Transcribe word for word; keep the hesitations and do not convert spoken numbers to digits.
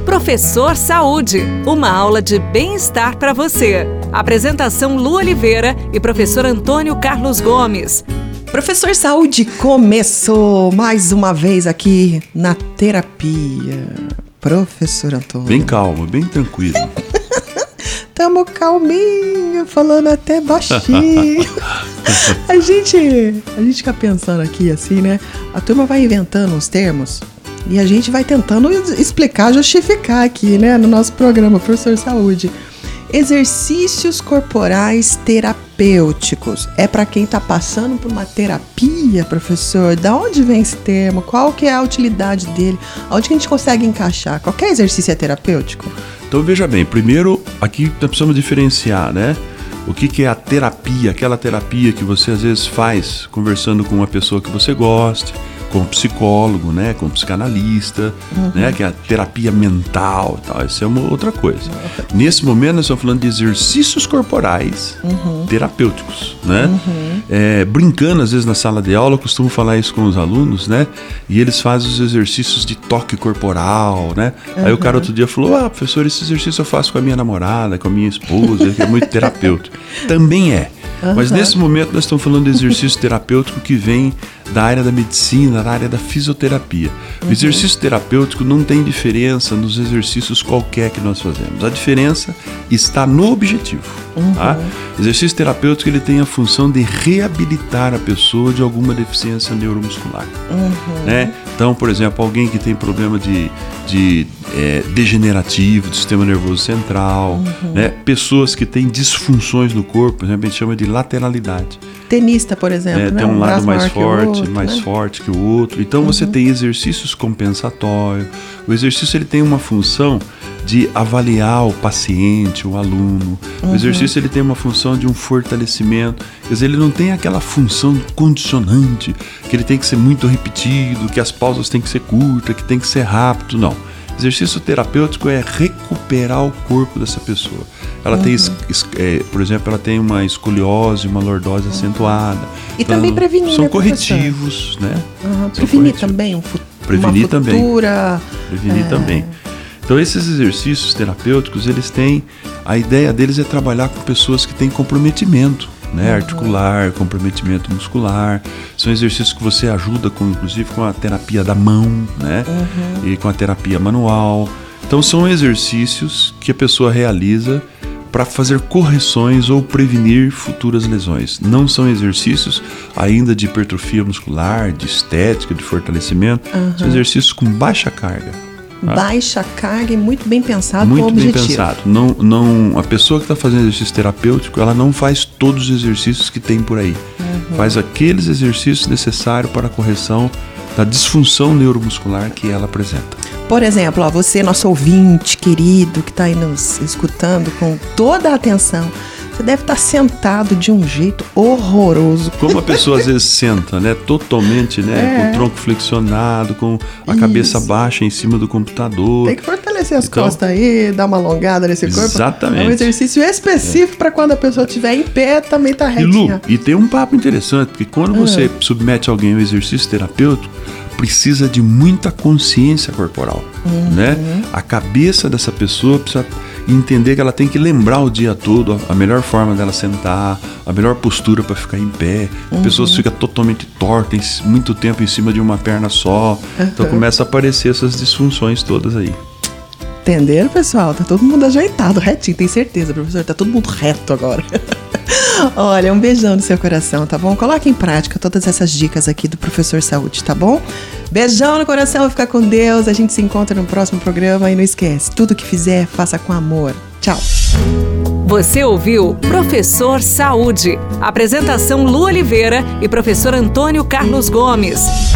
Professor Saúde, uma aula de bem-estar para você. Apresentação Lu Oliveira e professor Antônio Carlos Gomes. Professor Saúde começou mais uma vez aqui na terapia. Professor Antônio. Bem calmo, bem tranquilo. Tamo calminho, falando até baixinho. a gente, a gente fica pensando aqui assim, né? A turma vai inventando uns termos e a gente vai tentando explicar, justificar aqui, né? No nosso programa, Professor Saúde. Exercícios corporais terapêuticos. É para quem está passando por uma terapia, professor? Da onde vem esse termo? Qual que é a utilidade dele? Onde que a gente consegue encaixar? Qualquer exercício é terapêutico? Então veja bem, primeiro aqui nós precisamos diferenciar, né? O que, que é a terapia, aquela terapia que você às vezes faz conversando com uma pessoa que você goste, com um psicólogo, né, com um psicanalista, uhum. né, que é a terapia mental, tal. Isso é uma outra coisa. Uhum. Nesse momento nós estamos falando de exercícios corporais uhum. terapêuticos, né? Uhum. É, brincando às vezes na sala de aula, eu costumo falar isso com os alunos, né? E eles fazem os exercícios de toque corporal, né? Uhum. Aí o cara outro dia falou: ah, professor, esse exercício eu faço com a minha namorada, com a minha esposa, que é muito terapêutico. Também é. Uhum. Mas nesse momento nós estamos falando de exercício terapêutico que vem da área da medicina, da área da fisioterapia. Uhum. O exercício terapêutico não tem diferença nos exercícios qualquer que nós fazemos. A diferença está no objetivo. Uhum. Tá? O exercício terapêutico ele tem a função de reabilitar a pessoa de alguma deficiência neuromuscular. Uhum. Né? Então, por exemplo, alguém que tem problema de, de é, degenerativo do sistema nervoso central, uhum. né? Pessoas que têm disfunções no corpo, por exemplo, a gente chama de lateralidade. Tenista, por exemplo, é, né? tem um, um lado mais forte, outro, mais né? forte que o outro. Então uhum. você tem exercícios compensatórios. O exercício ele tem uma função de avaliar o paciente, o aluno. Uhum. O exercício ele tem uma função de um fortalecimento. Quer dizer, ele não tem aquela função condicionante, que ele tem que ser muito repetido, que as pausas têm que ser curtas, que tem que ser rápido. Não. Exercício terapêutico é recuperar o corpo dessa pessoa. Ela uhum. tem, é, por exemplo, ela tem uma escoliose, uma lordose uhum. acentuada. E então, também prevenir, são né, corretivos, né? Uhum. Prevenir também, um fu- prevenir uma futura... Também. Prevenir é... também. Então, esses exercícios terapêuticos, eles têm... A ideia deles é trabalhar com pessoas que têm comprometimento, né? Uhum. Articular, comprometimento muscular. São exercícios que você ajuda, com, inclusive, com a terapia da mão, né? Uhum. E com a terapia manual. Então, são exercícios que a pessoa realiza para fazer correções ou prevenir futuras lesões. Não são exercícios ainda de hipertrofia muscular, de estética, de fortalecimento. Uhum. São exercícios com baixa carga. Tá? Baixa carga e muito bem pensado muito com o objetivo. Muito bem pensado. Não, não, a pessoa que está fazendo exercício terapêutico, ela não faz todos os exercícios que tem por aí. Uhum. Faz aqueles exercícios necessários para a correção da disfunção neuromuscular que ela apresenta. Por exemplo, ó, você, nosso ouvinte querido, que está aí nos escutando com toda a atenção, você deve estar sentado de um jeito horroroso. Como a pessoa às vezes senta, né? Totalmente, né? É. Com o tronco flexionado, com a Isso. cabeça baixa em cima do computador. Tem que fortalecer as então, costas aí, dar uma alongada nesse corpo. Exatamente. É um exercício específico é. para quando a pessoa estiver em pé, também tá retinha. E Lu, e tem um papo interessante, porque quando você é. submete alguém ao exercício terapêutico, precisa de muita consciência corporal, uhum. né? A cabeça dessa pessoa precisa entender que ela tem que lembrar o dia todo a melhor forma dela sentar, a melhor postura para ficar em pé. Uhum. A pessoa fica totalmente torta, muito tempo em cima de uma perna só. Uhum. Então começa a aparecer essas disfunções todas aí. Entenderam, pessoal? Tá todo mundo ajeitado, retinho, tem certeza, professor? Tá todo mundo reto agora. Olha, um beijão no seu coração, tá bom? Coloque em prática todas essas dicas aqui do Professor Saúde, tá bom? Beijão no coração, fica com Deus. A gente se encontra no próximo programa e não esquece, tudo que fizer, faça com amor. Tchau. Você ouviu Professor Saúde. Apresentação Lu Oliveira e professor Antônio Carlos Gomes.